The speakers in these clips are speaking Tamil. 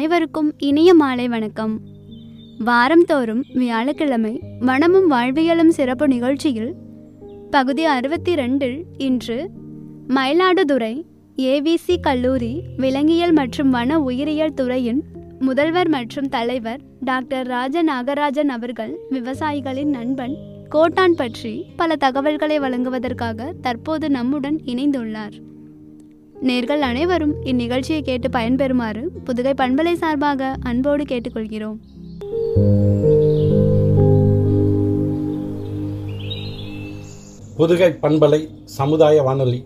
அனைவருக்கும் இனிய மாலை வணக்கம். வாரந்தோறும் வியாழக்கிழமை வனமும் வாழ்வியலும் சிறப்பு நிகழ்ச்சியில் பகுதி 62 இன்று மயிலாடுதுறை ஏவிசி கல்லூரி விலங்கியல் மற்றும் வன உயிரியல் துறையின் முதல்வர் மற்றும் தலைவர் டாக்டர் ராஜ நாகராஜன் அவர்கள் விவசாயிகளின் நண்பன் கோட்டான் பற்றி பல தகவல்களை வழங்குவதற்காக தற்போது நம்முடன் இணைந்துள்ளார். நேர்கள் அனைவரும் இந்நிகழ்ச்சியை கேட்டு பயன்பெறுமாறு புதுகை பண்பலை சார்பாக அன்போடு கேட்டுக்கொள்கிறோம். புதுகை பண்பலை சமுதாய வானொலி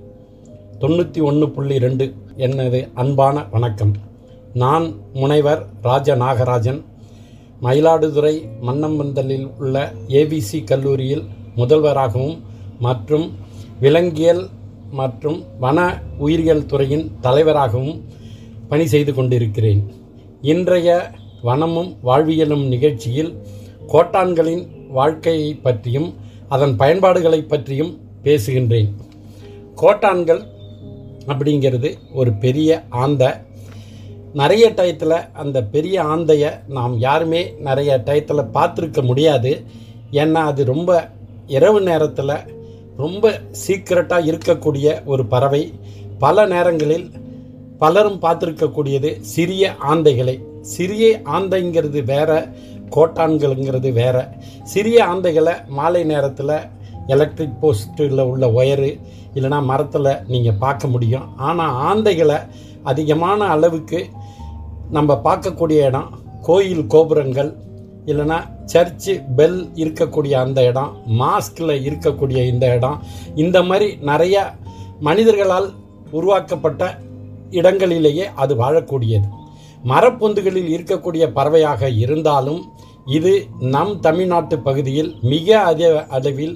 91.2 எனது அன்பான வணக்கம். நான் முனைவர் ராஜ நாகராஜன், மயிலாடுதுறை மன்னம்பந்தலில் உள்ள ஏவிசி கல்லூரியில் முதல்வராகவும் மற்றும் விலங்கியல் மற்றும் வன உயிரியல் துறையின் தலைவராகவும் பணி செய்து கொண்டிருக்கிறேன். இன்றைய வனமும் வாழ்வியலும் நிகழ்ச்சியில் கோட்டான்களின் வாழ்க்கையை பற்றியும் அதன் பயன்பாடுகளை பற்றியும் பேசுகின்றேன். கோட்டான்கள் அப்படிங்கிறது ஒரு பெரிய ஆந்தை. நிறைய டயத்தில் அந்த பெரிய ஆந்தையை நாம் யாருமே நிறைய டயத்தில் பார்த்துருக்க முடியாது. ஏன்னா அது ரொம்ப இரவு நேரத்தில் ரொம்ப சீக்கிரட்டாக இருக்கக்கூடிய ஒரு பறவை. பல நேரங்களில் பலரும் பார்த்துருக்கக்கூடியது சிறிய ஆந்தைகளை. சிறிய ஆந்தைங்கிறது வேற, கோட்டான்கள்ங்கிறது வேற. சிறிய ஆந்தைகளை மாலை நேரத்தில் எலக்ட்ரிக் போஸ்ட்டில் உள்ள ஒயரு இல்லைனா மரத்தில் நீங்கள் பார்க்க முடியும். ஆனால் ஆந்தைகளை அதிகமான அளவுக்கு நம்ம பார்க்கக்கூடிய இடம் கோயில் கோபுரங்கள் இல்லைனா சர்ச்சு பெல் இருக்கக்கூடிய அந்த இடம், மாஸ்கில் இருக்கக்கூடிய இந்த இடம், இந்த மாதிரி நிறைய மனிதர்களால் உருவாக்கப்பட்ட இடங்களிலேயே அது வாழக்கூடியது. மரப்பொந்துகளில் இருக்கக்கூடிய பறவையாக இருந்தாலும் இது நம் தமிழ்நாட்டு பகுதியில் மிக அதிக அளவில்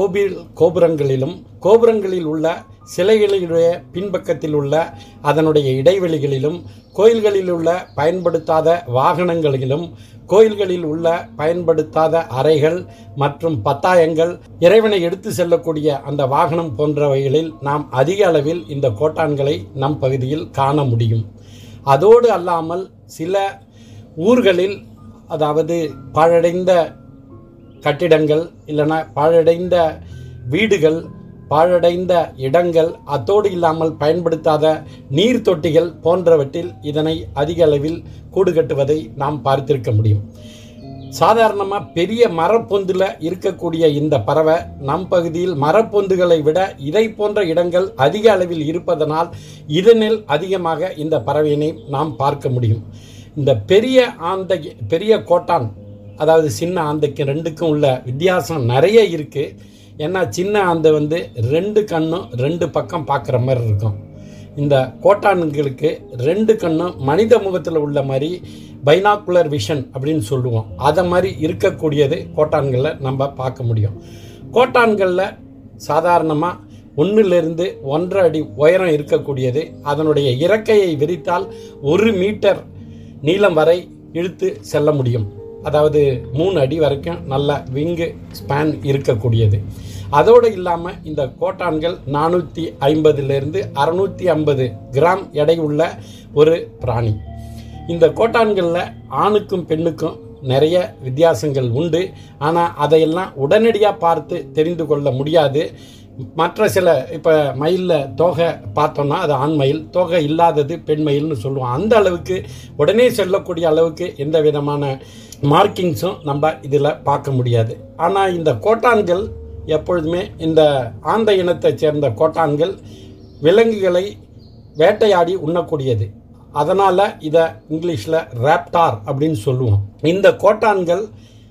கோபுரங்களில் உள்ள சிலைகளுடைய பின்பக்கத்தில் உள்ள அதனுடைய இடைவெளிகளிலும், கோயில்களில் உள்ள பயன்படுத்தாத வாகனங்களிலும், கோயில்களில் உள்ள பயன்படுத்தாத அறைகள் மற்றும் பத்தாயங்கள், இறைவனை எடுத்து செல்லக்கூடிய அந்த வாகனம் போன்றவைகளில் நாம் அதிக அளவில் இந்த கோட்டான்களை நம் பகுதியில் காண முடியும். அதோடு அல்லாமல் சில ஊர்களில், அதாவது பாழடைந்த கட்டிடங்கள் இல்லைனா பாழடைந்த வீடுகள், பாழடைந்த இடங்கள், அத்தோடு இல்லாமல் பயன்படுத்தாத நீர் தொட்டிகள் போன்றவற்றில் இதனை அதிக அளவில் கூடு கட்டுவதை நாம் பார்த்திருக்க முடியும். சாதாரணமாக பெரிய மரப்பொந்தில் இருக்கக்கூடிய இந்த பறவை நம் பகுதியில் மரப்பொந்துகளை விட இதை போன்ற இடங்கள் அதிக அளவில் இருப்பதனால் இதனில் அதிகமாக இந்த பறவையினை நாம் பார்க்க முடியும். இந்த பெரிய ஆந்தை, பெரிய கோட்டான், அதாவது சின்ன ஆந்தைக்கு ரெண்டுக்கும் உள்ள வித்தியாசம் நிறைய இருக்குது. ஏன்னா சின்ன ஆந்தை ரெண்டு கண்ணும் ரெண்டு பக்கம் பார்க்குற மாதிரி இருக்கும். இந்த கோட்டான்களுக்கு ரெண்டு கண்ணும் மனித முகத்தில் உள்ள மாதிரி பைனாக்குலர் விஷன் அப்படின்னு சொல்லுவோம். அதை மாதிரி இருக்கக்கூடியது கோட்டான்களில் நம்ம பார்க்க முடியும். கோட்டான்களில் சாதாரணமாக 1 to 1.5 அடி உயரம் இருக்கக்கூடியது. அதனுடைய இறக்கையை விரித்தால் 1 மீட்டர் நீளம் வரை இழுத்து செல்ல முடியும். அதாவது 3 அடி வரைக்கும் நல்ல விங்கு ஸ்பேன் இருக்கக்கூடியது. அதோடு இல்லாமல் இந்த கோட்டான்கள் 450 to 650 கிராம் எடை உள்ள ஒரு பிராணி. இந்த கோட்டான்களில் ஆணுக்கும் பெண்ணுக்கும் நிறைய வித்தியாசங்கள் உண்டு. ஆனால் அதையெல்லாம் உடனடியாக பார்த்து தெரிந்து கொள்ள முடியாது. மற்ற சில, இப்போ மயிலில் தோகை பார்த்தோன்னா அது ஆண் மயில், தோகை இல்லாதது பெண் மயில்னு சொல்லுவோம். அந்த அளவுக்கு உடனே சொல்லக்கூடிய அளவுக்கு எந்த விதமான மார்க்கிங்ஸும் நம்ம இதில் பார்க்க முடியாது. ஆனால் இந்த கோட்டான்கள் எப்பொழுதுமே, இந்த ஆந்தை இனத்தைச் சேர்ந்த கோட்டான்கள் விலங்குகளை வேட்டையாடி உண்ணக்கூடியது. அதனால் இதை இங்கிலீஷில் ராப்டார் அப்படின்னு சொல்லுவோம். இந்த கோட்டான்கள்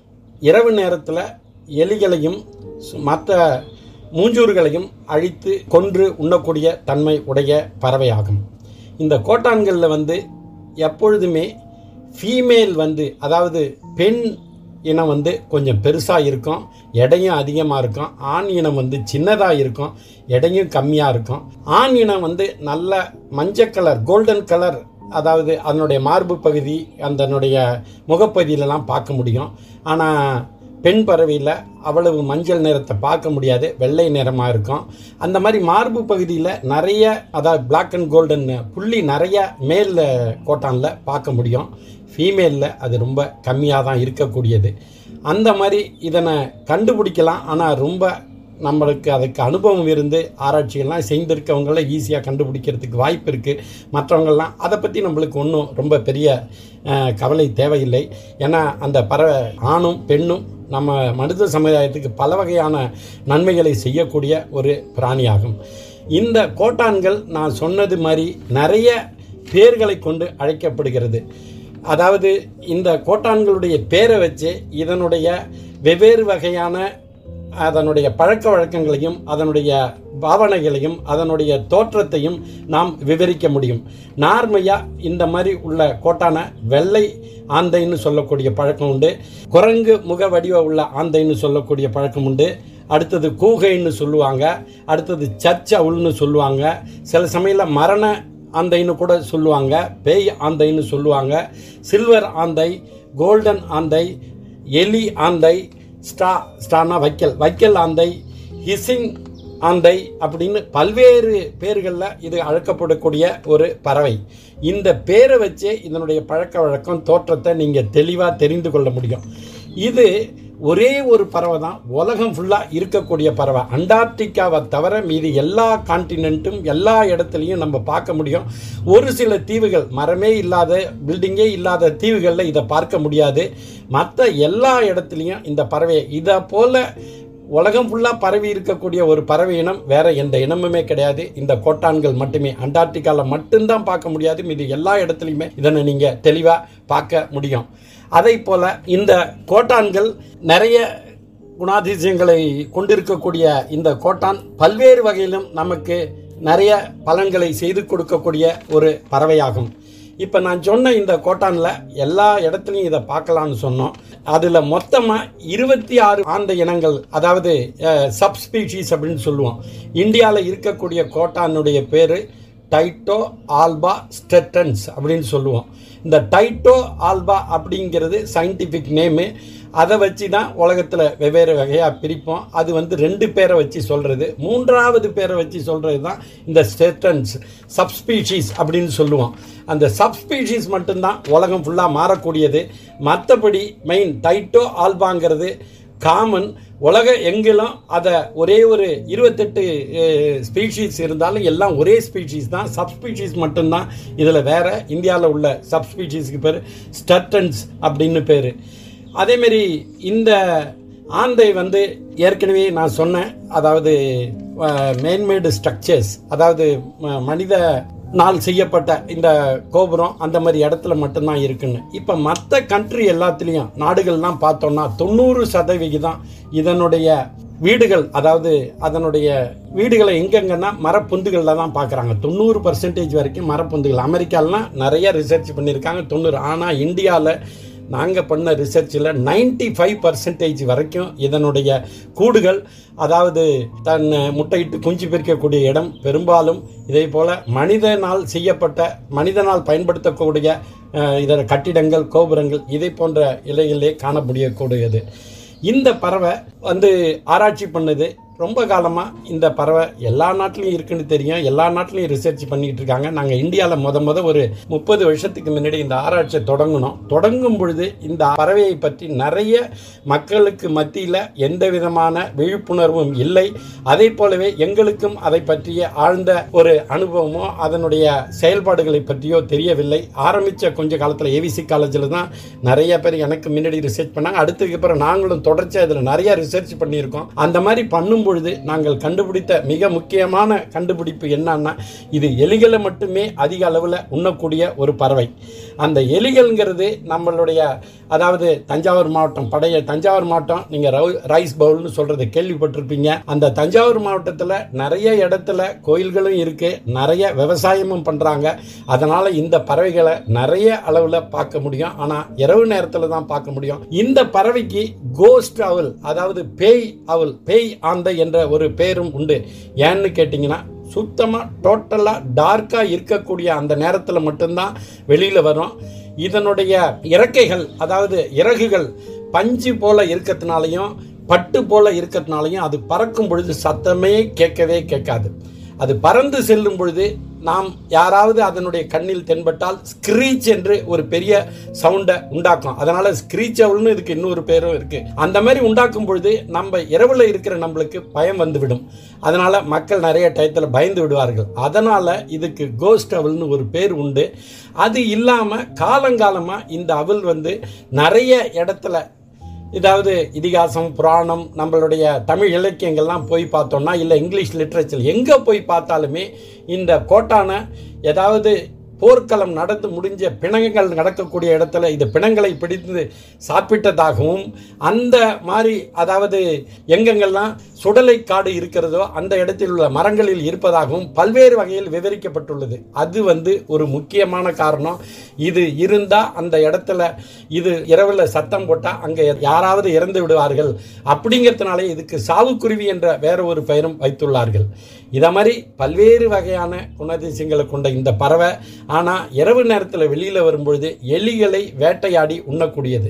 இரவு நேரத்தில் எலிகளையும் மற்ற மூஞ்சூர்களையும் அழித்து கொன்று உண்ணக்கூடிய தன்மை உடைய பறவையாகும். இந்த கோட்டான்களில் எப்பொழுதுமே ஃபீமேல் அதாவது பெண் இனம் கொஞ்சம் பெருசாக இருக்கும், எடையும் அதிகமாக இருக்கும். ஆண் இனம் சின்னதாக இருக்கும், எடையும் கம்மியாக இருக்கும். ஆண் இனம் நல்ல மஞ்சள் கலர், கோல்டன் கலர், அதாவது அதனுடைய மார்பு பகுதி, அதனுடைய முகப்பகுதியிலலாம் பார்க்க முடியும். ஆனால் பெண் பறவையில் அவ்வளவு மஞ்சள் நிறத்தை பார்க்க முடியாது, வெள்ளை நிறமாக இருக்கும். அந்த மாதிரி மார்பு பகுதியில் நிறைய, அதாவது பிளாக் அண்ட் கோல்டன் புள்ளி நிறைய மேல் கோட்டானில் பார்க்க முடியும். ஃபீமேலில் அது ரொம்ப கம்மியாக தான் இருக்கக்கூடியது. அந்த மாதிரி இதனை கண்டுபிடிக்கலாம். ஆனால் ரொம்ப நம்மளுக்கு அதுக்கு அனுபவம் இருந்து ஆராய்ச்சிகள்லாம் செய்திருக்கவங்கள ஈஸியாக கண்டுபிடிக்கிறதுக்கு வாய்ப்பு இருக்குது. மற்றவங்கள்லாம் அதை பற்றி நம்மளுக்கு ஒன்றும் ரொம்ப பெரிய கவலை தேவையில்லை. ஏன்னா அந்த பறவை ஆணும் பெண்ணும் நம்ம மனித சமுதாயத்துக்கு பல வகையான நன்மைகளை செய்யக்கூடிய ஒரு பிராணியாகும். இந்த கோட்டான்கள் நான் சொன்னது மாதிரி நிறைய பேர்களை கொண்டு அழைக்கப்படுகிறது. அதாவது இந்த கோட்டான்களுடைய பேரை வச்சு இதனுடைய வெவ்வேறு வகையான அதனுடைய பழக்க வழக்கங்களையும் அதனுடைய பாவனைகளையும் அதனுடைய தோற்றத்தையும் நாம் விவரிக்க முடியும். நார்மையாக இந்த மாதிரி உள்ள கோட்டான வெள்ளை ஆந்தைன்னு சொல்லக்கூடிய பழக்கம் உண்டு, குரங்கு முக வடிவ உள்ள ஆந்தைன்னு சொல்லக்கூடிய பழக்கம் உண்டு, அடுத்தது கூகைன்னு சொல்லுவாங்க, அடுத்தது சர்ச் அவுள்னு சொல்லுவாங்க, சில சமயத்தில் மரண ஆந்தைன்னு கூட சொல்லுவாங்க, பேய் ஆந்தைன்னு சொல்லுவாங்க, சில்வர் ஆந்தை, கோல்டன் ஆந்தை, எலி ஆந்தை, ஸ்டானா வைக்கல் ஆந்தை, ஹிசிங் ஆந்தை அப்படின்னு பல்வேறு பேர்களில் இது அழைக்கப்படக்கூடிய ஒரு பறவை. இந்த பேரை வச்சே இதனுடைய பழக்க வழக்கம் தோற்றத்தை நீங்கள் தெளிவாக தெரிந்து கொள்ள முடியும். இது ஒரே ஒரு பறவை தான் உலகம் ஃபுல்லாக இருக்கக்கூடிய பறவை. அண்டார்டிகாவை தவிர மீதி எல்லா கான்டினென்ட்டும் எல்லா இடத்துலையும் நம்ம பார்க்க முடியும். ஒரு சில தீவுகள், மரமே இல்லாத பில்டிங்கே இல்லாத தீவுகளில் இதை பார்க்க முடியாது. மற்ற எல்லா இடத்துலையும் இந்த பறவை இதை போல உலகம் ஃபுல்லாக பரவி இருக்கக்கூடிய ஒரு பறவை இனம் வேற எந்த இனமுமே கிடையாது. இந்த கோட்டான்கள் மட்டுமே அண்டார்டிகாவில் மட்டும்தான் பார்க்க முடியாது. மீது எல்லா இடத்துலையுமே இதனை நீங்கள் தெளிவாக பார்க்க முடியும். அதை போல இந்த கோட்டான்கள் நிறைய குணாதிசயங்களை கொண்டிருக்கக்கூடிய இந்த கோட்டான் பல்வேறு வகையிலும் நமக்கு நிறைய பலன்களை செய்து கொடுக்கக்கூடிய ஒரு பறவையாகும். இப்போ நான் சொன்ன இந்த கோட்டானில் எல்லா இடத்துலையும் இதை பார்க்கலான்னு சொன்னோம். அதில் மொத்தமாக 26 ஆந்தை இனங்கள், அதாவது சப்ஸ்பீஷீஸ் அப்படின்னு சொல்லுவோம். இந்தியாவில் இருக்கக்கூடிய கோட்டானுடைய பேர் டைட்டோ ஆல்பா ஸ்டெட்டன்ஸ் அப்படின்னு சொல்லுவோம். இந்த டைட்டோ ஆல்பா அப்படிங்கிறது சயின்டிஃபிக் நேமு. அதை வச்சு தான் உலகத்தில் வெவ்வேறு வகையாக பிரிப்போம். அது 2 பேரை வச்சு சொல்கிறது. 3வது பேரை வச்சு சொல்கிறது தான் இந்த ஸ்டெட்டன்ஸ் சப்ஸ்பீஷீஸ் அப்படின்னு சொல்லுவோம். அந்த சப்ஸ்பீஷீஸ் மட்டும்தான் உலகம் ஃபுல்லாக மாறக்கூடியது. மற்றபடி மெயின் டைட்டோ ஆல்பாங்கிறது காமன். உலக எங்கிலும் அதை ஒரே ஒரு 28 ஸ்பீஷீஸ் இருந்தாலும் எல்லாம் ஒரே ஸ்பீஷீஸ் தான். சப்ஸ்பீஷீஸ் மட்டும்தான் இதில் வேற. இந்தியாவில் உள்ள சப்ஸ்பீஷீஸ்க்கு பேர் ஸ்டெட்டன்ஸ் அப்படின்னு பேர். அதேமாரி இந்த ஆந்தை ஏற்கனவே நான் சொன்னேன், அதாவது மேன்மேடு ஸ்ட்ரக்சர்ஸ், அதாவது மனித நாள் செய்யப்பட்ட இந்த கோபுரம் அந்த மாதிரி இடத்துல மட்டும்தான் இருக்குன்னு. இப்போ மற்ற கண்ட்ரி எல்லாத்துலேயும் நாடுகள்லாம் பார்த்தோம்னா 90% இதனுடைய வீடுகள், அதாவது அதனுடைய வீடுகளை எங்கெங்கன்னா மரப்பொந்துகளில் தான் பார்க்குறாங்க. 90% வரைக்கும் மரப்பொந்துகள். அமெரிக்காலாம் நிறைய ரிசர்ச் பண்ணியிருக்காங்க 90. ஆனால் இந்தியாவில் நாங்கள் பண்ண ரிசர்ச்சில் 95% வரைக்கும் இதனுடைய கூடுகள், அதாவது தன் முட்டையிட்டு குஞ்சு பிரிக்கக்கூடிய இடம் பெரும்பாலும் இதே போல் மனிதனால் பயன்படுத்தக்கூடிய இதர கட்டிடங்கள், கோபுரங்கள் இதை போன்ற இலைகளிலே காண முடியக்கூடியது. இந்த பறவை ஆராய்ச்சி பண்ணது ரொம்ப காலமாக. இந்த பறவை எல்லா நாட்டிலையும் இருக்குன்னு தெரியும், எல்லா நாட்டிலையும் ரிசர்ச் பண்ணிட்டு இருக்காங்க. நாங்கள் இந்தியாவில் முத ஒரு 30 வருஷத்துக்கு முன்னாடி இந்த ஆராய்ச்சியை தொடங்கும் பொழுது இந்த பறவையை பற்றி நிறைய மக்களுக்கு மத்தியில் எந்த விதமான விழிப்புணர்வும் இல்லை. அதே போலவே எங்களுக்கும் அதை பற்றிய ஆழ்ந்த ஒரு அனுபவமோ அதனுடைய செயல்பாடுகளை பற்றியோ தெரியவில்லை. ஆரம்பித்த கொஞ்ச காலத்தில் ஏவிசி காலேஜில் தான் நிறைய பேர் எனக்கு முன்னாடி ரிசர்ச் பண்ணாங்க. அடுத்ததுக்கு அப்புறம் நாங்களும் தொடர்ச்சியாக இதில் நிறைய ரிசர்ச் பண்ணியிருக்கோம். அந்த மாதிரி பண்ணும் பொழுது நாங்கள் கண்டுபிடித்த மிக முக்கியமான கண்டுபிடிப்பு என்னன்னா, இது எலிகளை மட்டுமே அதிக அளவில் உண்ணக்கூடிய ஒரு பறவை. அந்த எலிகள்ங்கிறது நம்மளுடைய, அதாவது தஞ்சாவூர் மாவட்டம், பழைய தஞ்சாவூர் மாவட்டம், நீங்கள் ரைஸ் பவுல்னு சொல்றது கேள்விப்பட்டிருப்பீங்க. அந்த தஞ்சாவூர் மாவட்டத்தில் நிறைய இடத்துல கோயில்களும் இருக்கு, நிறைய விவசாயமும் பண்றாங்க. அதனால இந்த பறவைகளை நிறைய அளவில் பார்க்க முடியும். ஆனா இரவு நேரத்தில் தான் பார்க்க முடியும். இந்த பறவைக்கு கோஸ்ட் அவுல், அதாவது பேய் ஆந்தை என்ற ஒரு பேரும் உண்டு. ஏன்னு கேட்டீங்கன்னா, சுத்தமாக டோட்டலாக டார்க்காக இருக்கக்கூடிய அந்த நேரத்தில் மட்டும்தான் வெளியில் வரும். இதனுடைய இறக்கைகள், அதாவது இறகுகள் பஞ்சு போல இருக்கிறதுனாலையும் பட்டு போல இருக்கிறதுனாலையும் அது பறக்கும் பொழுது சத்தமே கேட்கவே கேட்காது. அது பறந்து செல்லும் பொழுது நாம் யாராவது அதனுடைய கண்ணில் தென்பட்டால் ஸ்கிரீச் என்று ஒரு பெரிய சவுண்டை உண்டாக்கும். அதனால ஸ்கிரீச் அவள்னு இதுக்கு இன்னொரு பேரும் இருக்கு. அந்த மாதிரி உண்டாக்கும் பொழுது நம்ம இரவுல இருக்கிற நம்மளுக்கு பயம் வந்துவிடும். அதனால மக்கள் நிறைய டயத்தில் பயந்து விடுவார்கள். அதனால இதுக்கு கோஸ்ட் அவள்னு ஒரு பேர் உண்டு. அது இல்லாம காலங்காலமா இந்த அவள் நிறைய இடத்துல, இதாவது இதிகாசம், புராணம், நம்மளுடைய தமிழ் இலக்கியங்கள்லாம் போய் பார்த்தோம்னா, இல்லை இங்கிலீஷ் லிட்ரேச்சர் எங்கே போய் பார்த்தாலுமே இந்த கோட்டான ஏதாவது போர்க்களம் நடந்து முடிஞ்ச பிணங்கள் நடக்கக்கூடிய இடத்துல இது பிணங்களை பிடித்து சாப்பிட்டதாகவும், அந்த மாதிரி அதாவது எங்கெங்கெல்லாம் சுடலை காடு இருக்கிறதோ அந்த இடத்தில் உள்ள மரங்களில் இருப்பதாகவும் பல்வேறு வகையில் விவரிக்கப்பட்டுள்ளது. அது ஒரு முக்கியமான காரணம். இது இருந்தால் அந்த இடத்துல இது இரவில் சத்தம் போட்டால் அங்கே யாராவது இறந்து விடுவார்கள் அப்படிங்கிறதுனாலே இதுக்கு சாவுக்குருவி என்ற வேற ஒரு பெயரும் வைத்துள்ளார்கள். இதை மாதிரி பல்வேறு வகையான குணாதிசயங்களை கொண்ட இந்த பறவை ஆனால் இரவு நேரத்தில் வெளியில் வரும்பொழுது எலிகளை வேட்டையாடி உண்ணக்கூடியது.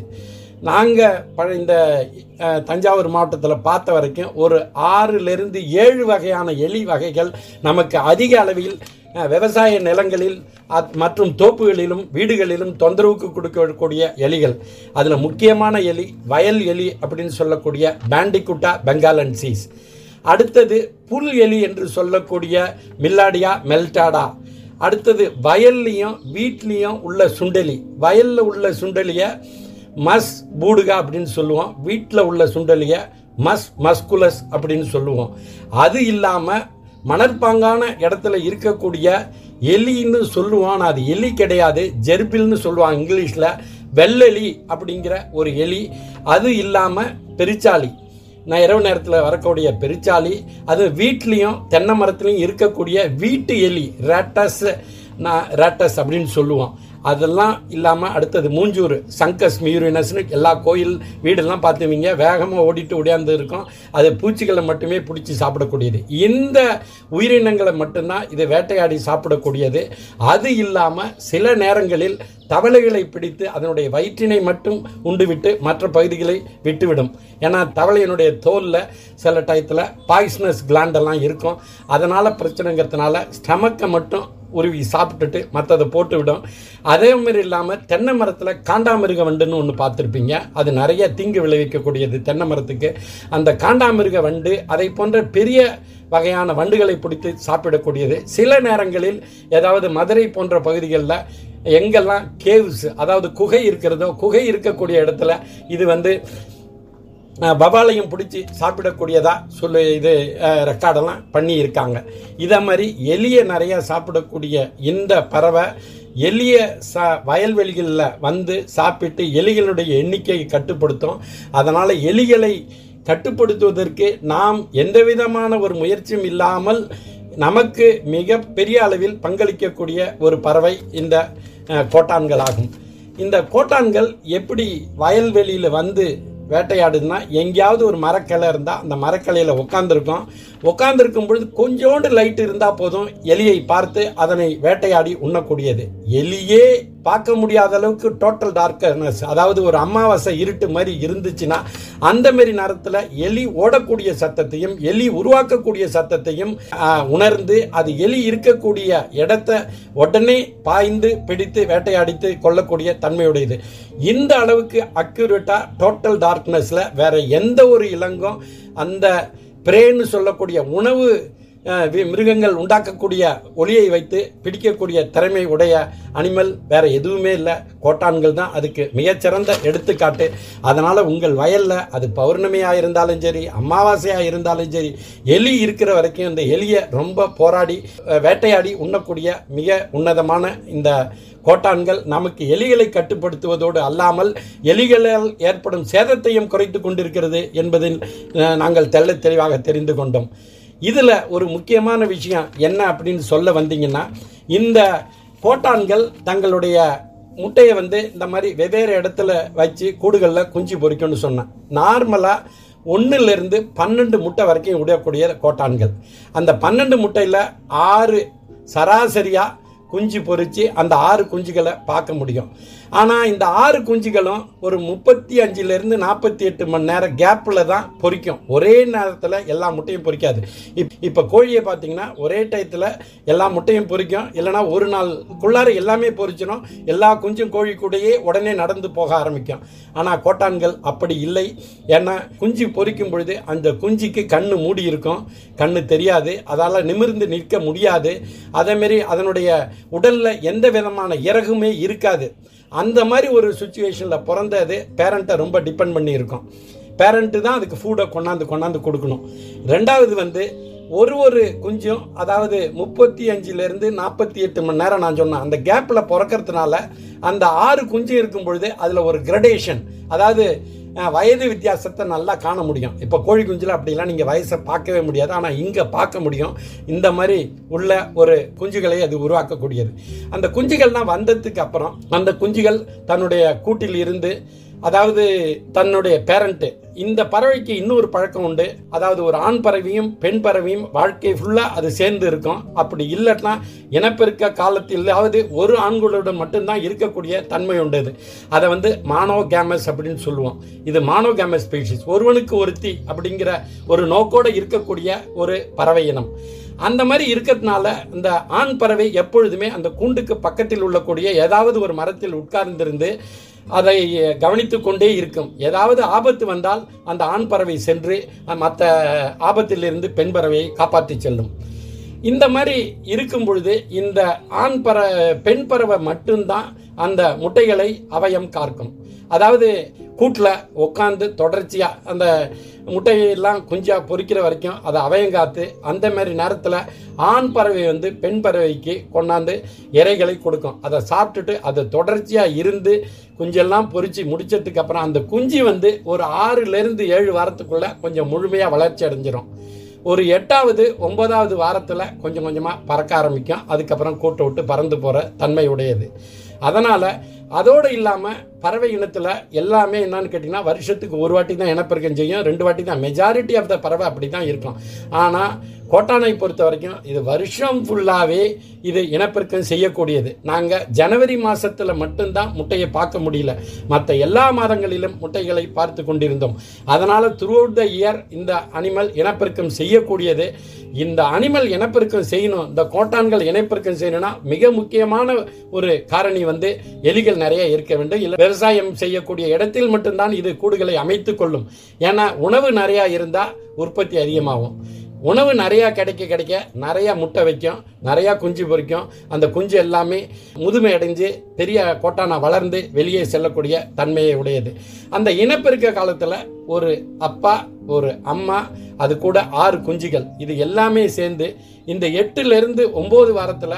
நாங்கள் இந்த தஞ்சாவூர் மாவட்டத்தில் பார்த்த வரைக்கும் ஒரு 6லிருந்து 7 வகையான எலி வகைகள் நமக்கு அதிக அளவில் விவசாய நிலங்களில் மற்றும் தோப்புகளிலும் வீடுகளிலும் தொந்தரவுக்கு கொடுக்கக்கூடிய எலிகள். அதில் முக்கியமான எலி வயல் எலி அப்படின்னு சொல்லக்கூடிய பேண்டிகுட்டா பெங்காலன்சிஸ். அடுத்தது புல் எலி என்று சொல்லக்கூடிய மில்லாடியா மெல்டாடா. அடுத்தது வயல்லையும் வீட்லேயும் உள்ள சுண்டெலி. வயலில் உள்ள சுண்டெலியை மஸ் பூடுகா அப்படின்னு சொல்லுவோம். வீட்டில் உள்ள சுண்டெலியை மஸ்குலஸ் அப்படின்னு சொல்லுவோம். அது இல்லாமல் மணற்பாங்கான இடத்துல இருக்கக்கூடிய எலின்னு சொல்லுவான். அது எலி கிடையாது, ஜெர்பில்னு சொல்லுவாங்க இங்கிலீஷில். வெள்ளெலி அப்படிங்கிற ஒரு எலி. அது இல்லாமல் பெருச்சாளி, நான் இரவு நேரத்தில் வரக்கூடிய பெருச்சாளி. அது வீட்லேயும் தென்னை மரத்துலையும் இருக்கக்கூடிய வீட்டு எலி ரேட்டஸ் அப்படின்னு சொல்லுவோம். அதெல்லாம் இல்லாமல் அடுத்தது மூஞ்சூர் சங்கஸ் மியூரினஸ்னு எல்லா கோயில் வீடெல்லாம் பார்த்துவீங்க, வேகமாக ஓடிட்டு ஓடியாந்து இருக்கும். அது பூச்சிகளை மட்டுமே பிடிச்சி சாப்பிடக்கூடியது. இந்த உயிரினங்களை மட்டும்தான் இது வேட்டையாடி சாப்பிடக்கூடியது. அது இல்லாமல் சில நேரங்களில் தவளைகளை பிடித்து அதனுடைய வயிற்றினை மட்டும் உண்டுவிட்டு மற்ற பகுதிகளை விட்டுவிடும். ஏன்னா தவளையினுடைய தோலில் சில டயத்தில் பாய்சனஸ் கிளாண்டெல்லாம் இருக்கும். அதனால் பிரச்சனைங்கிறதுனால ஸ்டமக்கை மட்டும் உருவி சாப்பிட்டுட்டு மற்றதை போட்டு விடும். அதே மாதிரி இல்லாமல் தென்னை மரத்தில் காண்டாமிருக வண்டுன்னு ஒன்று பார்த்துருப்பீங்க. அது நிறைய தீங்கு விளைவிக்கக்கூடியது தென்னை மரத்துக்கு. அந்த காண்டாமிருக வண்டு அதை போன்ற பெரிய வகையான வண்டுகளை பிடித்து சாப்பிடக்கூடியது. சில நேரங்களில் ஏதாவது மதுரை போன்ற பகுதிகளில் எங்கெல்லாம் கேவ்ஸ் அதாவது குகை இருக்கிறதோ, குகை இருக்கக்கூடிய இடத்துல இது பபாலையும் பிடிச்சி சாப்பிடக்கூடியதா இது ரெக்கார்டெல்லாம் பண்ணி இருக்காங்க. இதை மாதிரி எலியை நிறைய சாப்பிடக்கூடிய இந்த பறவை எலிய வயல்வெளிகளில் சாப்பிட்டு எலிகளுடைய எண்ணிக்கையை கட்டுப்படுத்தும். அதனால் எலிகளை கட்டுப்படுத்துவதற்கு நாம் எந்த விதமான ஒரு முயற்சியும் இல்லாமல் நமக்கு மிக பெரிய அளவில் பங்களிக்கக்கூடிய ஒரு பறவை இந்த கோட்டான்கள் ஆகும். இந்த கோட்டான்கள் எப்படி வயல்வெளியில் வேட்டையாடுதுன்னா, எங்கேயாவது ஒரு மரக்கிளை இருந்தால் அந்த மரக்கிளையில் உட்காந்துருக்கும் பொழுது கொஞ்சோண்டு லைட் இருந்தால் போதும், எலியை பார்த்து அதனை வேட்டையாடி உண்ணக்கூடியது. எலியே பார்க்க முடியாத அளவுக்கு டோட்டல் டார்க்னஸ், அதாவது ஒரு அமாவாசை இருட்டு மாதிரி இருந்துச்சுன்னா அந்த மாதிரி நேரத்தில் எலி ஓடக்கூடிய சத்தத்தையும் எலி உருவாக்கக்கூடிய சத்தத்தையும் உணர்ந்து அது எலி இருக்கக்கூடிய இடத்தை உடனே பாய்ந்து பிடித்து வேட்டையாடித்து கொள்ளக்கூடிய தன்மையுடையது. இந்த அளவுக்கு அக்யூரேட்டா டோட்டல் டார்க்னஸ்ல வேற எந்த ஒரு இலங்கும் அந்த பிரேன்னு சொல்லக்கூடிய உணவு மிருகங்கள் உண்டாக்கக்கூடிய ஒளியை வைத்து பிடிக்கக்கூடிய திறமை உடைய அனிமல் வேற எதுவுமே இல்லை. கோட்டான்கள் தான் அதுக்கு மிகச்சிறந்த எடுத்துக்காட்டு. அதனால உங்கள் வயல்ல அது பௌர்ணமியாக இருந்தாலும் சரி, அமாவாசையாக இருந்தாலும் சரி, எலி இருக்கிற வரைக்கும் இந்த எலியை ரொம்ப போராடி வேட்டையாடி உண்ணக்கூடிய மிக உன்னதமான இந்த கோட்டான்கள் நமக்கு எலிகளை கட்டுப்படுத்துவதோடு அல்லாமல் எலிகளால் ஏற்படும் சேதத்தையும் குறைத்து கொண்டிருக்கிறது என்பதில் நாங்கள் தெள்ளத் தெளிவாக தெரிந்து கொண்டோம். இதில் ஒரு முக்கியமான விஷயம் என்ன அப்படின்னு சொல்ல வந்தீங்கன்னா, இந்த கோட்டான்கள் தங்களுடைய முட்டையை இந்த மாதிரி வெவ்வேறு இடத்துல வச்சு கூடுகளில் குஞ்சு பொறிக்கும்னு சொன்னேன். நார்மலாக 1லிருந்து 12 முட்டை வரைக்கும் விடக்கூடிய கோட்டான்கள். அந்த 12 முட்டையில் 6 சராசரியாக குஞ்சு பொரித்து அந்த 6 குஞ்சுகளை பார்க்க முடியும். ஆனால் இந்த 6 குஞ்சுகளும் ஒரு 35 to 48 மணி நேரம் கேப்பில் தான் பொரிக்கும். ஒரே நேரத்தில் எல்லா முட்டையும் பொரிக்காது. இப்போ கோழியை பார்த்தீங்கன்னா ஒரே டயத்தில் எல்லா முட்டையும் பொரிக்கும், இல்லைனா ஒரு நாளுக்குள்ளார எல்லாமே பொரிச்சிடும். எல்லா குஞ்சும் கோழி கூடயே உடனே நடந்து போக ஆரம்பிக்கும். ஆனால் கோட்டான்கள் அப்படி இல்லை. ஏன்னா குஞ்சு பொரிக்கும் பொழுது அந்த குஞ்சுக்கு கண்ணு மூடி இருக்கும், கண்ணு தெரியாது, அதால் நிமிர்ந்து நிற்க முடியாது. அதேமாரி அதனுடைய உடலில் எந்த விதமான இறகுமே இருக்காது. அந்த மாதிரி ஒரு சுச்சுவேஷனில் பிறந்தது பேரண்ட்டை ரொம்ப டிபெண்ட் பண்ணி இருக்கும். பேரண்ட்டு தான் அதுக்கு ஃபுட்டை கொண்டாந்து கொடுக்கணும். ரெண்டாவது ஒரு குஞ்சும், அதாவது 35 to 48 மணி நேரம் நான் சொன்னேன், அந்த கேப்பில் பிறக்கிறதுனால அந்த 6 குஞ்சு இருக்கும் பொழுது அதில் ஒரு கிரடேஷன், அதாவது வயது வித்தியாசத்தை நல்லா காண முடியும். இப்போ கோழி குஞ்சில் அப்படிலாம் நீங்கள் வயசை பார்க்கவே முடியாது, ஆனால் இங்கே பார்க்க முடியும். இந்த மாதிரி உள்ள ஒரு குஞ்சுகளை அது உருவாக்கக்கூடியது. அந்த குஞ்சுகள்லாம் வந்ததுக்கு அப்புறம் அந்த குஞ்சுகள் தன்னுடைய கூட்டில் இருந்து, அதாவது தன்னுடைய பேரண்ட்டு, இந்த பறவைக்கு இன்னொரு பழக்கம் உண்டு. அதாவது ஒரு ஆண் பறவையும் பெண் பறவையும் வாழ்க்கை ஃபுல்லாக அது சேர்ந்து இருக்கும். அப்படி இல்லைன்னா இனப்பெருக்க காலத்திலாவது ஒரு ஆண்களுடன் மட்டும்தான் இருக்கக்கூடிய தன்மை உண்டு. அதை மானோகேமஸ் அப்படின்னு சொல்லுவோம். இது மானோகேமஸ் ஸ்பீஷிஸ், ஒருவனுக்கு ஒருத்தி அப்படிங்கிற ஒரு நோக்கோடு இருக்கக்கூடிய ஒரு பறவை இனம். அந்த மாதிரி இருக்கிறதுனால இந்த ஆண் பறவை எப்பொழுதுமே அந்த கூண்டுக்கு பக்கத்தில் உள்ளக்கூடிய ஏதாவது ஒரு மரத்தில் உட்கார்ந்திருந்து அதை கவனித்து கொண்டே இருக்கும். ஏதாவது ஆபத்து வந்தால் அந்த ஆண் பறவை சென்று மற்ற ஆபத்திலிருந்து பெண் பறவையை காப்பாற்றி செல்லும். இந்த மாதிரி இருக்கும் பொழுது இந்த பெண் பறவை மட்டும்தான் அந்த முட்டைகளை அவயம் காக்கும். அதாவது கூட்டில் உட்காந்து தொடர்ச்சியாக அந்த முட்டையெல்லாம் குஞ்சா பொரிக்கிற வரைக்கும் அதை அவயங்காத்து, அந்த மாதிரி நேரத்தில் ஆண் பறவை பெண் பறவைக்கு கொண்டாந்து இறைகளை கொடுக்கும். அதை சாப்பிட்டுட்டு அதை தொடர்ச்சியாக இருந்து குஞ்செல்லாம் பொரித்து முடிச்சதுக்கு அப்புறம் அந்த குஞ்சு ஒரு 6 to 7 வாரத்துக்குள்ளே கொஞ்சம் முழுமையாக வளர்ச்சி அடைஞ்சிடும். ஒரு 8வது 9வது வாரத்தில் கொஞ்சம் கொஞ்சமாக பறக்க ஆரம்பிக்கும். அதுக்கப்புறம் கூட்டை விட்டு பறந்து போகிற தன்மை உடையது. அதனால் அதோடு இல்லாமல் பறவை இனத்தில் எல்லாமே என்னன்னு கேட்டிங்கன்னா வருஷத்துக்கு ஒரு வாட்டி தான் இனப்பெருக்கம் செய்யும், 2 வாட்டி தான். மெஜாரிட்டி ஆஃப் த பறவை அப்படி தான் இருக்கும். ஆனால் கோட்டானை பொறுத்த வரைக்கும் இது வருஷம் ஃபுல்லாகவே இது இனப்பெருக்கம் செய்யக்கூடியது. நாங்கள் ஜனவரி மாதத்தில் மட்டும்தான் முட்டையை பார்க்க முடியல, மற்ற எல்லா மாதங்களிலும் முட்டைகளை பார்த்து கொண்டிருந்தோம். அதனால் த்ரூ அவுட் த இயர் இந்த அனிமல் இனப்பெருக்கம் செய்யக்கூடியது. இந்த அனிமல் இனப்பெருக்கம் செய்யணும், இந்த கோட்டான்கள் இனப்பெருக்கம் செய்யணும்னா மிக முக்கியமான ஒரு காரணி எலிகள் நிறைய இருக்க வேண்டும். இல்லை விவசாயம் செய்யக்கூடிய இடத்தில் மட்டும்தான் இது கூடுகளை அமைத்துக் கொள்ளும். ஏன்னா உணவு நிறையா இருந்தால் உற்பத்தி அதிகமாகும். உணவு நிறையா கிடைக்க நிறையா முட்டை வைக்கும், நிறையா குஞ்சு பொரிக்கும். அந்த குஞ்சு எல்லாமே முதுமை அடைஞ்சு பெரிய கோட்டானா வளர்ந்து வெளியே செல்லக்கூடிய தன்மையை உடையது. அந்த இனப்பெருக்க காலத்தில் ஒரு அப்பா ஒரு அம்மா அது கூட 6 குஞ்சுகள், இது எல்லாமே சேர்ந்து இந்த 8 to 9 வாரத்தில்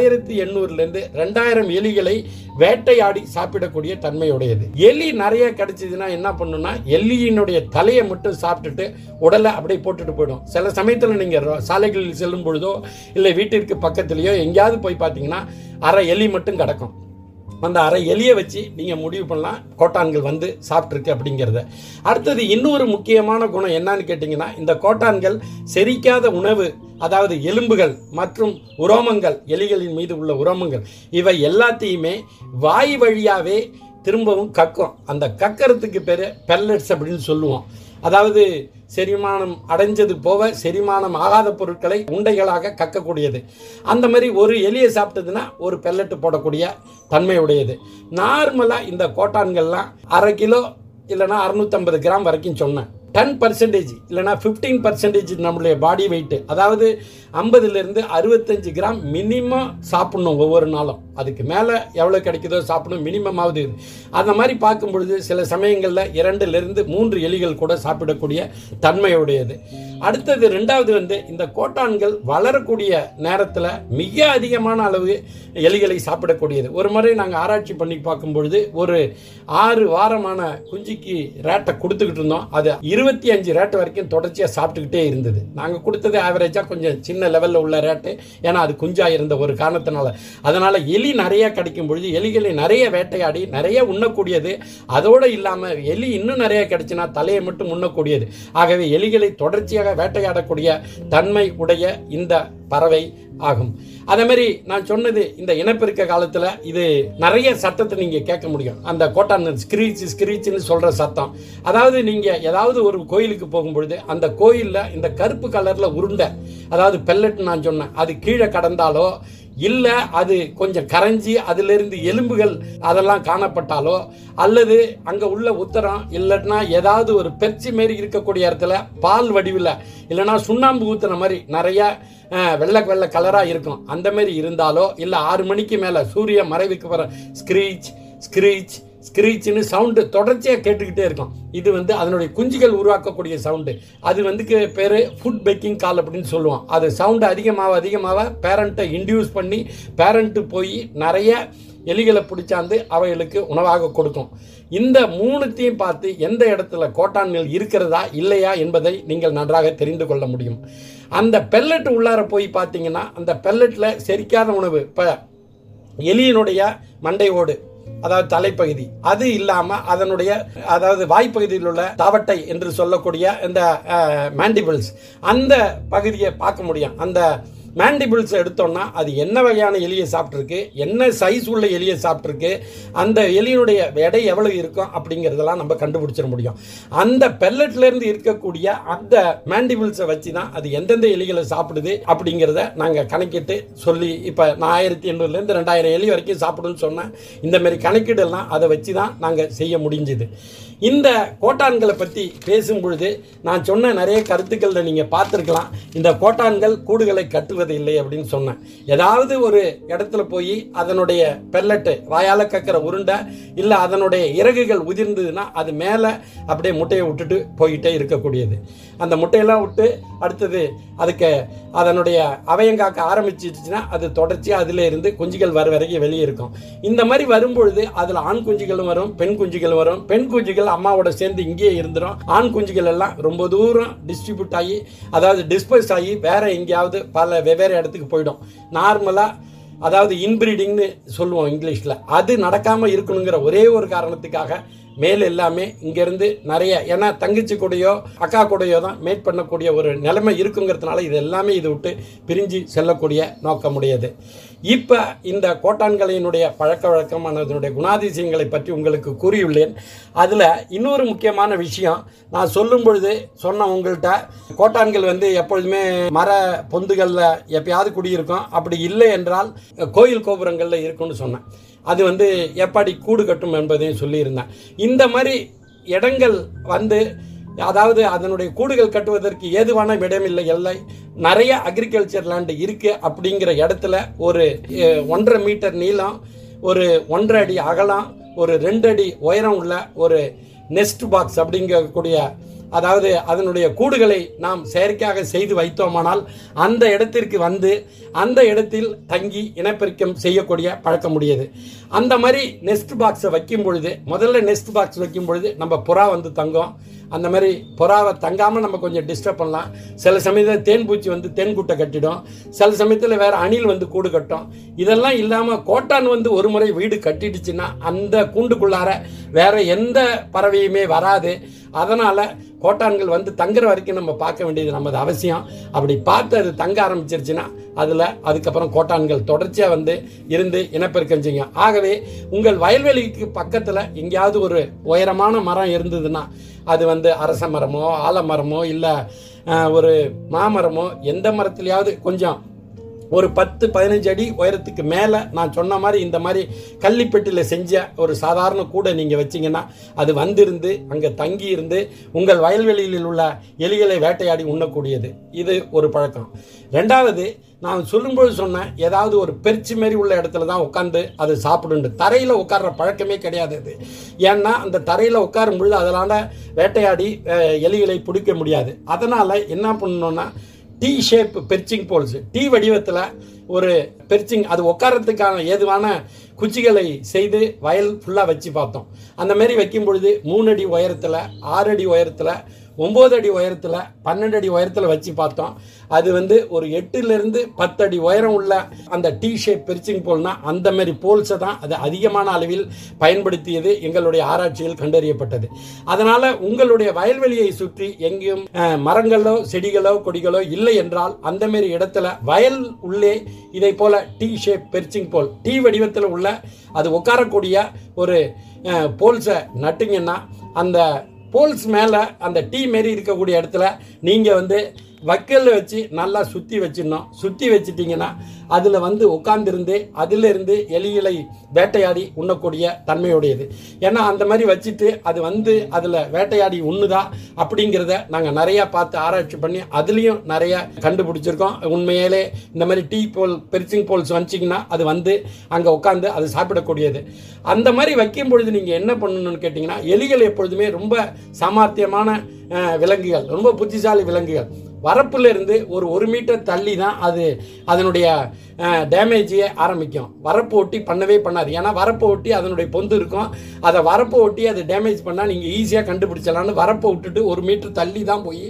1800 to 2000 எலிகளை வேட்டையாடி சாப்பிடக்கூடிய தன்மையுடையது. எலி நிறைய கிடைச்சதுன்னா என்ன பண்ணுன்னா எலியினுடைய தலையை மட்டும் சாப்பிட்டுட்டு உடலை அப்படியே போட்டுட்டு போயிடும். சில சமயத்தில் நீங்கள் சாலைகளில் செல்லும் பொழுதோ இல்லை வீட்டிற்கு பக்கத்துலேயோ எங்கேயாவது போய் பார்த்தீங்கன்னா அரை எலி மட்டும் கிடக்கும். அந்த அரை எலியை வச்சு நீங்கள் முடிவு பண்ணலாம் கோட்டான்கள் சாப்பிட்ருக்கு அப்படிங்கிறத. அடுத்தது இன்னொரு முக்கியமான குணம் என்னன்னு கேட்டிங்கன்னா, இந்த கோட்டான்கள் செரிக்காத உணவு, அதாவது எலும்புகள் மற்றும் உரோமங்கள், எலிகளின் மீது உள்ள உரோமங்கள், இவை எல்லாத்தையுமே வாய் வழியாகவே திரும்பவும் கக்கும். அந்த கக்கிறதுக்கு பேர் பெல்லட்ஸ் அப்படின்னு சொல்லுவோம். அதாவது செரிமானம் அடைஞ்சது போக செரிமானம் ஆகாத பொருட்களை உண்டைகளாக கக்கக்கூடியது. அந்த மாதிரி ஒரு எலியை சாப்பிட்டதுன்னா ஒரு பெல்லட்டு போடக்கூடிய தன்மை உடையது. நார்மலாக இந்த கோட்டான்கள்லாம் 1/2 கிலோ இல்லைனா 650 கிராம் வரைக்கும் சொன்னேன். 10% இல்லைனா 15% நம்மளுடைய பாடி வெயிட், அதாவது 50 to 65 கிராம் மினிமம் சாப்பிடணும் ஒவ்வொரு நாளும். அதுக்கு மேலே எவ்வளோ கிடைக்குதோ சாப்பிடணும், மினிமம் ஆகுது. அந்த மாதிரி பார்க்கும் பொழுது சில சமயங்களில் 2 to 3 எலிகள் கூட சாப்பிடக்கூடிய தன்மையுடையது. அடுத்தது 2வது இந்த கோட்டான்கள் வளரக்கூடிய நேரத்தில் மிக அதிகமான அளவு எலிகளை சாப்பிடக்கூடியது. ஒரு முறை நாங்கள் ஆராய்ச்சி பண்ணி பார்க்கும் பொழுது ஒரு 6 வாரமான குஞ்சிக்கு ரேட்டை கொடுத்துக்கிட்டு இருந்தோம். அது 25 ரேட்டு வரைக்கும் தொடர்ச்சியாக சாப்பிட்டுக்கிட்டே இருந்தது. நாங்கள் கொடுத்தது ஆவரேஜாக கொஞ்சம் சின்ன லெவலில் உள்ள ரேட்டு, ஏன்னா அது குஞ்சாக இருந்த ஒரு காரணத்தினால. அதனால் எலி நிறைய கிடைக்கும் பொழுது எலிகளை நிறைய வேட்டையாடி நிறைய உண்ணக்கூடியது. அதோடு இல்லாமல் எலி இன்னும் நிறைய கிடைச்சினா தலையை மட்டும் உண்ணக்கூடியது. ஆகவே எலிகளை தொடர்ச்சியாக வேட்டையாடக்கூடிய தன்மை உடைய இந்த பறவை ஆகும். அதே மாதிரி நான் சொன்னது இந்த இனப்பெருக்க காலத்தில் இது நிறைய சத்தத்தை நீங்கள் கேட்க முடியும். அந்த கோட்டான் ஸ்கிரீச்னு சொல்கிற சத்தம். அதாவது நீங்கள் ஏதாவது ஒரு கோயிலுக்கு போகும்பொழுது அந்த கோயிலில் இந்த கருப்பு கலரில் உருண்டை, அதாவது பெல்லட் நான் சொன்னேன், அது கீழே கடந்தாலோ இல்லை அது கொஞ்சம் கரைஞ்சி அதிலிருந்து எலும்புகள் அதெல்லாம் காணப்பட்டாலோ, அல்லது அங்கே உள்ள உத்தரம் இல்லைன்னா ஏதாவது ஒரு பெர்ச்சி மாரி இருக்கக்கூடிய இடத்துல பால் வடிவில் இல்லைன்னா சுண்ணாம்பு ஊத்துன மாதிரி நிறைய வெள்ளை வெள்ளை கலராக இருக்கும், அந்த மாதிரி இருந்தாலோ, இல்லை 6 மணிக்கு மேலே சூரிய மறைவுக்கு வர ஸ்க்ரீச் ஸ்க்ரீச் ஸ்க்ரீச்னு சவுண்டு தொடர்ச்சியாக கேட்டுக்கிட்டே இருக்கும். இது அதனுடைய குஞ்சுகள் உருவாக்கக்கூடிய சவுண்டு. அது பேர் ஃபுட் பேக்கிங் கால் அப்படின்னு சொல்லுவோம். அது சவுண்டு அதிகமாக பேரண்ட்டை இன்டியூஸ் பண்ணி பேரண்ட்டு போய் நிறைய எலிகளை பிடிச்சாந்து அவைகளுக்கு உணவாக கொடுக்கும். இந்த 3த்தையும் பார்த்து எந்த இடத்துல கோட்டான்கள் இருக்கிறதா இல்லையா என்பதை நீங்கள் நன்றாக தெரிந்து கொள்ள முடியும். அந்த பெல்லட் உள்ளார போய் பார்த்தீங்கன்னா அந்த பெல்லட்டில் செரிக்காத உணவு, இப்போ எலியினுடைய மண்டை ஓடு, அதாவது தலைப்பகுதி, அது இல்லாமல் அதனுடைய அதாவது வாய்ப்பகுதியில் உள்ள தவட்டை என்று சொல்லக்கூடிய இந்த மேண்டிபிள்ஸ், அந்த பகுதியை பார்க்க முடியும். அந்த மேண்டிபிள்ஸ் எடுத்தோம்னா அது என்ன வகையான எலியை சாப்பிட்ருக்கு, என்ன சைஸ் உள்ள எலியை சாப்பிட்ருக்கு, அந்த எலியினுடைய எடை எவ்வளவு இருக்கும் அப்படிங்கிறதெல்லாம் நம்ம கண்டுபிடிச்சிட முடியும். அந்த பெல்லட்லேருந்து இருக்கக்கூடிய அந்த மேண்டிபிள்ஸை வச்சு தான் அது எந்தெந்த எலிகளை சாப்பிடுது அப்படிங்கிறத நாங்கள் கணக்கிட்டு சொல்லி, இப்போ நான் 1800லேருந்து 2000 எலி வரைக்கும் சாப்பிடுன்னு சொன்னேன். இந்த மாதிரி கணக்கீடெல்லாம் அதை வச்சு தான் நாங்கள் செய்ய முடிஞ்சுது. இந்த கோட்டான்களை பற்றி பேசும் பொழுது நான் சொன்ன நிறைய கருத்துக்களில் நீங்கள் பார்த்துருக்கலாம். இந்த கோட்டான்கள் கூடுகளை கட்டுவது இல்லை அப்படின்னு சொன்னேன். ஏதாவது ஒரு இடத்துல போய் அதனுடைய பெல்லட்டு வாயால் கக்கிற உருண்டை இல்லை அதனுடைய இறகுகள் உதிர்ந்ததுன்னா அது மேலே அப்படியே முட்டையை விட்டுட்டு போய்கிட்டே இருக்கக்கூடியது. அந்த முட்டையெல்லாம் விட்டு அடுத்தது அதுக்கு அதனுடைய அவயங்காக்க ஆரம்பிச்சிருச்சுன்னா அது தொடர்ச்சியாக அதில் இருந்து குஞ்சுகள் வர வரைக்கும் வெளியே இருக்கும். இந்த மாதிரி வரும்பொழுது அதில் ஆண் குஞ்சுகளும் வரும், பெண் குஞ்சுகள் வரும். பெண் குஞ்சுகள் அம்மாவோட சேர்ந்து இங்கேயே இருந்துடும். ஆண் குஞ்சுகள் எல்லாம் ரொம்ப தூரம் டிஸ்ட்ரிபியூட் ஆகி, அதாவது டிஸ்பர்ஸ் ஆகி வேற எங்கேயாவது பல வெவ்வேறு இடத்துக்கு போயிடும். நார்மலாக அதாவது இன்பிரீடிங்னு சொல்லுவோம் இங்கிலீஷில், அது நடக்காமல் இருக்கணுங்கிற ஒரே ஒரு காரணத்துக்காக மேல் எல்லாமே இங்கேருந்து நிறைய, ஏன்னா தங்கச்சி கூடையோ அக்கா கூடையோ தான் மேட் பண்ணக்கூடிய ஒரு நிலைமை இருக்குங்கிறதுனால இது எல்லாமே இதை விட்டு பிரிஞ்சு செல்லக்கூடிய நோக்கம் உடையது. இப்போ இந்த கோட்டான்களினுடைய பழக்க வழக்கமானதனுடைய குணாதிசயங்களை பற்றி உங்களுக்கு கூறியுள்ளேன். அதில் இன்னொரு முக்கியமான விஷயம் நான் சொல்லும் பொழுது சொன்ன உங்கள்கிட்ட, கோட்டான்கள் எப்பொழுதுமே மர பொந்துகளில் எப்பயாவது குடியிருக்கும், அப்படி இல்லை என்றால் கோயில் கோபுரங்களில் இருக்கும்னு சொன்னேன். அது எப்படி கூடு கட்டும் என்பதையும் சொல்லியிருந்தேன். இந்த மாதிரி இடங்கள் அதாவது அதனுடைய கூடுகள் கட்டுவதற்கு ஏதுவான இடமில்லை, எல்லை நிறைய அக்ரிகல்ச்சர் லேண்டு இருக்கு. அப்படிங்கிற இடத்துல ஒரு 1.5 மீட்டர் நீளம், ஒரு 1.5 அடி அகலம், ஒரு 2 அடி உயரம் உள்ள ஒரு நெஸ்ட் பாக்ஸ் அப்படிங்கக்கூடிய, அதாவது அதனுடைய கூடுகளை நாம் செயற்கையாக செய்து வைத்தோமானால் அந்த இடத்திற்கு அந்த இடத்தில் தங்கி இனப்பெருக்கம் செய்யக்கூடிய பழக்கம் முடியாது. அந்த மாதிரி நெஸ்ட் பாக்ஸை வைக்கும் பொழுது, முதல்ல நெஸ்ட் பாக்ஸ் வைக்கும் பொழுது நம்ம புறா தங்கும். அந்த மாதிரி புறாவை தங்காமல் நம்ம கொஞ்சம் டிஸ்டர்ப் பண்ணலாம். சில சமயத்தில் தேன் பூச்சி தேன் கூட்டை கட்டிடும், சில சமயத்தில் வேறு அணில் கூடு கட்டும். இதெல்லாம் இல்லாமல் கோட்டான் ஒரு முறை வீடு கட்டிடுச்சுன்னா அந்த கூண்டுக்குள்ளார வேற எந்த பறவையுமே வராது. அதனால் கோட்டான்கள் தங்குற வரைக்கும் நம்ம பார்க்க வேண்டியது நமது அவசியம். அப்படி பார்த்து அது தங்க ஆரம்பிச்சிருச்சுன்னா அதுக்கப்புறம் கோட்டான்கள் தொடர்ச்சியாக இருந்து இனப்பெருக்கம் செய்யும். ஆகவே உங்கள் வயல்வெளிக்கு பக்கத்தில் எங்கேயாவது ஒரு உயரமான மரம் இருந்ததுன்னா, அது அரச மரமோ ஆலமரமோ இல்லை ஒரு மாமரமோ, எந்த மரத்துலையாவது கொஞ்சம் ஒரு 10-15 அடி உயரத்துக்கு மேலே நான் சொன்ன மாதிரி இந்த மாதிரி கள்ளிப்பெட்டியில் செஞ்ச ஒரு சாதாரண கூடை நீங்கள் வச்சிங்கன்னா அது இருந்து அங்கே தங்கி இருந்து உங்கள் வயல்வெளியில் உள்ள எலிகளை வேட்டையாடி உண்ணக்கூடியது. இது ஒரு பழக்கம். ரெண்டாவது, நான் சொல்லும்போது சொன்னேன், ஏதாவது ஒரு பெருச்சி மாரி உள்ள இடத்துல தான் உட்காந்து அது சாப்பிடுண்டு. தரையில் உட்கார்ற பழக்கமே கிடையாது அது. ஏன்னா அந்த தரையில் உட்காரும் பொழுது அதனால் வேட்டையாடி எலிகளை பிடிக்க முடியாது. அதனால் என்ன பண்ணணும்னா, T shape perching poles, T வடிவத்தில் ஒரு பெர்ச்சிங், அது உட்காரத்துக்கான ஏதுவான குச்சிகளை செய்து வயல் ஃபுல்லாக வச்சு பார்த்தோம். அந்த மாதிரி வைக்கும் பொழுது 3 அடி உயரத்தில் 6 அடி உயரத்தில் 9 அடி உயரத்தில் 12 அடி உயரத்தில் வச்சு பார்த்தோம். அது வந்து ஒரு 8லிருந்து 10 அடி உயரம் உள்ள அந்த டி ஷேப் பெர்ச்சிங் போல்னா அந்த மாதிரி போல்ஸை தான் அது அதிகமான அளவில் பயன்படுத்தியது எங்களுடைய ஆராய்ச்சியில் கண்டறியப்பட்டது. அதனால் உங்களுடைய வயல்வெளியை சுற்றி எங்கேயும் மரங்களோ செடிகளோ கொடிகளோ இல்லை என்றால் அந்த மாதிரி இடத்துல வயல் உள்ளே இதை போல T shape perching pole T வடிவத்தில் உள்ள அது உட்காரக்கூடிய ஒரு போல்ஸை நட்டிங்கன்னா அந்த போல்ஸ் மேலே அந்த டீ மாரி இருக்கக்கூடிய இடத்துல நீங்கள் வந்து வக்கல் வச்சு நல்லா சுற்றி வச்சிடணும். சுற்றி வச்சிட்டிங்கன்னா அதில் வந்து உட்கார்ந்துருந்து அதிலிருந்து எலிகளை வேட்டையாடி உண்ணக்கூடிய தன்மையுடையது. ஏன்னா அந்த மாதிரி வச்சுட்டு அது வந்து அதில் வேட்டையாடி உண்ணுதா அப்படிங்கிறத நாங்கள் நிறையா பார்த்து ஆராய்ச்சி பண்ணி அதுலேயும் நிறைய கண்டுபிடிச்சிருக்கோம். உண்மையிலே இந்த மாதிரி டீ போல் பெர்ச்சிங் போல்ஸ் வச்சிங்கன்னா அது வந்து அங்கே உட்காந்து அது சாப்பிடக்கூடியது. அந்த மாதிரி வைக்கும் பொழுது நீங்கள் என்ன பண்ணணும்னு கேட்டிங்கன்னா, எலிகள் எப்பொழுதுமே ரொம்ப சாமர்த்தியமான விலங்குகள், ரொம்ப புத்திசாலி விலங்குகள். வரப்புல இருந்து ஒரு 1 மீட்டர் தள்ளி தான் அது அதனுடைய டேமேஜையே ஆரம்பிக்கும். வரப்பு ஒட்டி பண்ணவே பண்ணாது. ஏன்னா வரப்பை ஒட்டி அதனுடைய பொந்து இருக்கும். அதை வரப்பை ஒட்டி அது டேமேஜ் பண்ணால் நீங்கள் ஈஸியாக கண்டுபிடிச்சலான்னு வரப்பை விட்டுட்டு 1 மீட்டர் தள்ளி தான் போய்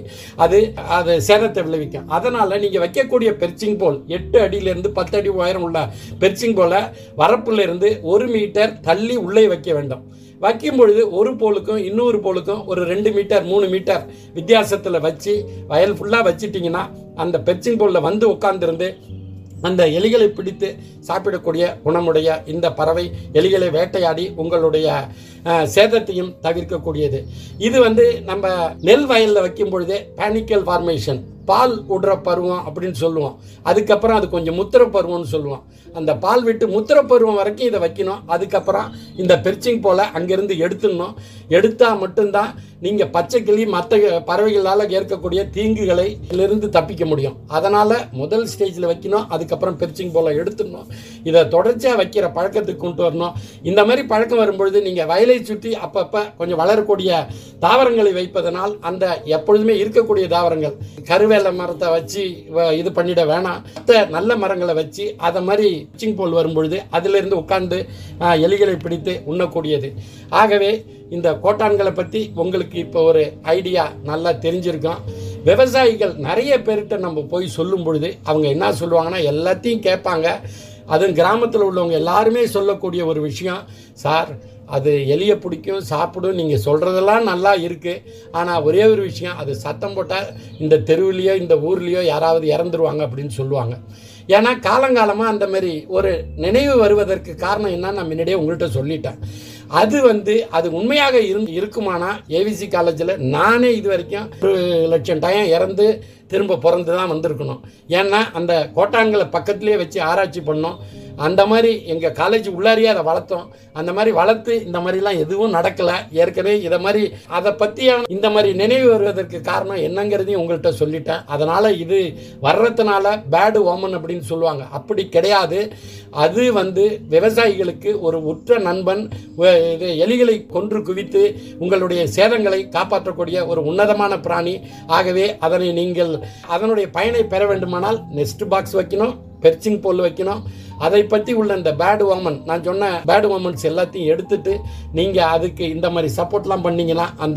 அது சேதத்தை விளைவிக்கும். அதனால் நீங்கள் வைக்கக்கூடிய பெர்ச்சிங் போல் 8 அடியிலிருந்து 10 அடி உயரம் உள்ள பெர்ச்சிங் போல வரப்புல இருந்து 1 மீட்டர் தள்ளி உள்ளே வைக்க வேண்டும். வைக்கும் பொழுது ஒரு போலுக்கும் இன்னொரு போலுக்கும் ஒரு 2 மீட்டர் 3 மீட்டர் வித்தியாசத்தில் வச்சு வயல் ஃபுல்லாக வச்சிட்டிங்கன்னா அந்த பெர்ச்சிங் போலில் வந்து உட்கார்ந்துருந்து அந்த எலிகளை பிடித்து சாப்பிடக்கூடிய குணமுடைய இந்த பறவை எலிகளை வேட்டையாடி உங்களுடைய சேதத்தையும் தவிர்க்கக்கூடியது. இது வந்து நம்ம நெல் வயலில் வைக்கும் பொழுதே பேனிக்கல் ஃபார்மேஷன், பால் விடுற பருவம் அப்படின்னு சொல்லுவோம். அதுக்கப்புறம் அது கொஞ்சம் முத்திர பருவம்னு சொல்லுவோம். அந்த பால் விட்டு முத்திர பருவம் வரைக்கும் இதை வைக்கணும். அதுக்கப்புறம் இந்த பெர்ச்சிங் போல அங்கிருந்து எடுத்துடணும். எடுத்தால் மட்டும்தான் நீங்கள் பச்சை கிளி மற்ற பறவைகளால் ஏற்கக்கூடிய தீங்குகளை இதிலிருந்து தப்பிக்க முடியும். அதனால் முதல் ஸ்டேஜில் வைக்கணும். அதுக்கப்புறம் பெர்ச்சிங் போல எடுத்துடணும். இதை தொடர்ச்சியாக வைக்கிற பழக்கத்துக்கு கொண்டு வரணும். இந்த மாதிரி பழக்கம் வரும்பொழுது நீங்கள் வயலை சுற்றி அப்பப்போ கொஞ்சம் வளரக்கூடிய தாவரங்களை வைப்பதனால் அந்த எப்பொழுதுமே இருக்கக்கூடிய தாவரங்கள் கருவேல மரத்தை வச்சு இது பண்ணிட வேணாம். நல்ல மரங்களை வச்சு அதை மாதிரி பெர்ச்சிங் போல் வரும்பொழுது அதிலிருந்து உட்கார்ந்து எலிகளை பிடித்து உண்ணக்கூடியது. ஆகவே இந்த கோட்டான்களை பற்றி உங்களுக்கு இப்போ ஒரு ஐடியா நல்லா தெரிஞ்சிருக்கும். விவசாயிகள் நிறைய பேர்கிட்ட நம்ம போய் சொல்லும் பொழுது அவங்க என்ன சொல்லுவாங்கன்னா, எல்லாத்தையும் கேட்பாங்க. அதுவும் கிராமத்தில் உள்ளவங்க எல்லாருமே சொல்லக்கூடிய ஒரு விஷயம், சார் அது எலியை பிடிக்கும் சாப்பிடும், நீங்கள் சொல்கிறதெல்லாம் நல்லா இருக்குது, ஆனால் ஒரே ஒரு விஷயம், அது சத்தம் போட்டால் இந்த தெருவிலையோ இந்த ஊர்லேயோ யாராவது இறந்துருவாங்க அப்படின்னு சொல்லுவாங்க. ஏன்னா காலங்காலமாக அந்த மாதிரி ஒரு நினைவு வருவதற்கு காரணம் என்னன்னு நான் முன்னாடியே உங்கள்கிட்ட சொல்லிட்டேன். அது உண்மையாக இருக்குமானா ஏவிசி காலேஜில் நானே இது வரைக்கும் 1,00,000 டைம் இறந்து திரும்ப பிறந்து தான் வந்திருக்கணும். ஏன்னா அந்த கோட்டான்களை பக்கத்துலேயே வச்சு ஆராய்ச்சி பண்ணோம். அந்த மாதிரி எங்கள் காலேஜ் உள்ளாரியே அதை வளர்த்தோம். அந்த மாதிரி வளர்த்து இந்த மாதிரிலாம் எதுவும் நடக்கலை. ஏற்கனவே இதை மாதிரி அதை பற்றியான இந்த மாதிரி நினைவு வருவதற்கு காரணம் என்னங்கிறதையும் உங்கள்கிட்ட சொல்லிட்டேன். அதனால் இது வர்றதுனால பேடு ஓமன் அப்படின்னு சொல்லுவாங்க. அப்படி கிடையாது. அது விவசாயிகளுக்கு ஒரு உற்ற நண்பன். இது எலிகளை கொன்று குவித்து உங்களுடைய சேதங்களை காப்பாற்றக்கூடிய ஒரு உன்னதமான பிராணி. ஆகவே அதனை நீங்கள் அதனுடைய பயனை பெற வேண்டுமானால் நெஸ்ட் பாக்ஸ் வைக்கணும், பெர்ச்சிங் போல் வைக்கணும். அதை பற்றி உள்ள இந்த பேடு ஓமன், நான் சொன்ன பேடு ஓமன்ஸ் எல்லாத்தையும் எடுத்துட்டு நீங்கள் அதுக்கு இந்த மாதிரி சப்போர்ட்லாம் பண்ணீங்கன்னா அந்த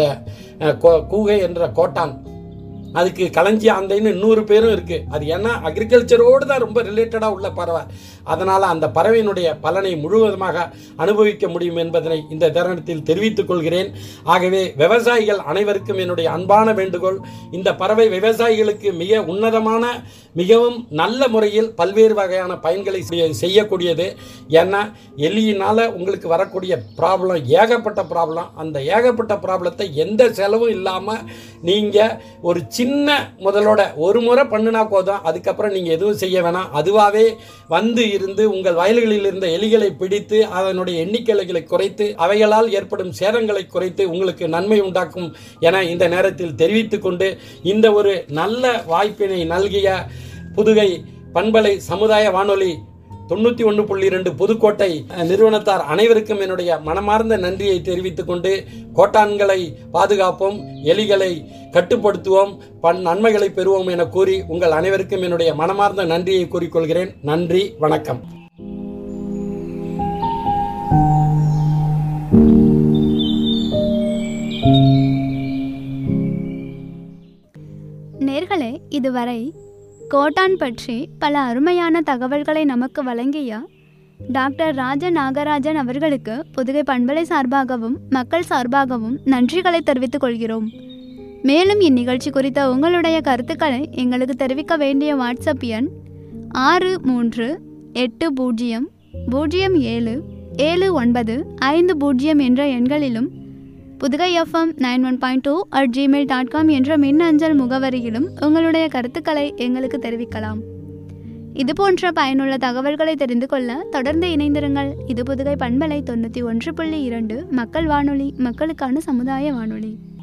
கூகை என்ற கோட்டான், அதுக்கு களஞ்சி ஆந்தைன்னு இன்னொரு பேரும் இருக்குது. அது ஏன்னா அக்ரிகல்ச்சரோடு தான் ரொம்ப ரிலேட்டடாக உள்ள பறவை. அதனால் அந்த பறவையினுடைய பலனை முழுவதுமாக அனுபவிக்க முடியும் என்பதனை இந்த தருணத்தில் தெரிவித்துக் கொள்கிறேன். ஆகவே விவசாயிகள் அனைவருக்கும் என்னுடைய அன்பான வேண்டுகோள், இந்த பறவை விவசாயிகளுக்கு மிக உன்னதமான மிகவும் நல்ல முறையில் பல்வேறு வகையான பயன்களை செய்யக்கூடியது. ஏன்னா எலியினால் உங்களுக்கு வரக்கூடிய ப்ராப்ளம் ஏகப்பட்ட ப்ராப்ளம். அந்த ஏகப்பட்ட ப்ராப்ளத்தை எந்த செலவும் இல்லாமல் நீங்கள் ஒரு சின்ன முதலோட ஒரு முறை பண்ணினா போதும். அதுக்கப்புறம் நீங்கள் எதுவும் செய்ய வேணாம். அதுவாகவே இருந்து உங்கள் வயல்களில் இருந்த எலிகளை பிடித்து அதனுடைய எண்ணிக்கைகளை குறைத்து அவைகளால் ஏற்படும் சேதங்களை குறைத்து உங்களுக்கு நன்மை உண்டாக்கும் என இந்த நேரத்தில் தெரிவித்துக் கொண்டு, இந்த ஒரு நல்ல வாய்ப்பினை நல்கிய புதுகை பண்பலை சமுதாய வானொலி 91.2 புதுக்கோட்டை நிறுவனத்தார் அனைவருக்கும் என்னுடைய மனமார்ந்த நன்றியை தெரிவித்துக் கொண்டு, கோட்டான்களை பாதுகாப்போம், எலிகளை கட்டுப்படுத்துவோம், நன்மைகளை பெறுவோம் என கூறி உங்கள் அனைவருக்கும் என்னுடைய மனமார்ந்த நன்றியை கூறிக்கொள்கிறேன். நன்றி, வணக்கம். இதுவரை கோட்டான் பற்றி பல அருமையான தகவல்களை நமக்கு வழங்கிய டாக்டர் ராஜ நாகராஜன் அவர்களுக்கு புதுகை பண்பலை சார்பாகவும் மக்கள் சார்பாகவும் நன்றிகளை தெரிவித்துக் கொள்கிறோம். மேலும் இந்நிகழ்ச்சி குறித்த உங்களுடைய கருத்துக்களை எங்களுக்கு தெரிவிக்க வேண்டிய வாட்ஸ்அப் எண் 6380077950 என்ற எண்களிலும் புதுகை FM 91.2 என்ற மின்னஞ்சல் முகவரியிலும் உங்களுடைய கருத்துக்களை எங்களுக்கு தெரிவிக்கலாம். இதுபோன்ற பயனுள்ள தகவல்களை தெரிந்து கொள்ள தொடர்ந்து இணைந்திருங்கள். இது புதுகை பண்பலை 91.2 மக்கள் வானொலி, மக்களுக்கான சமுதாய வானொலி.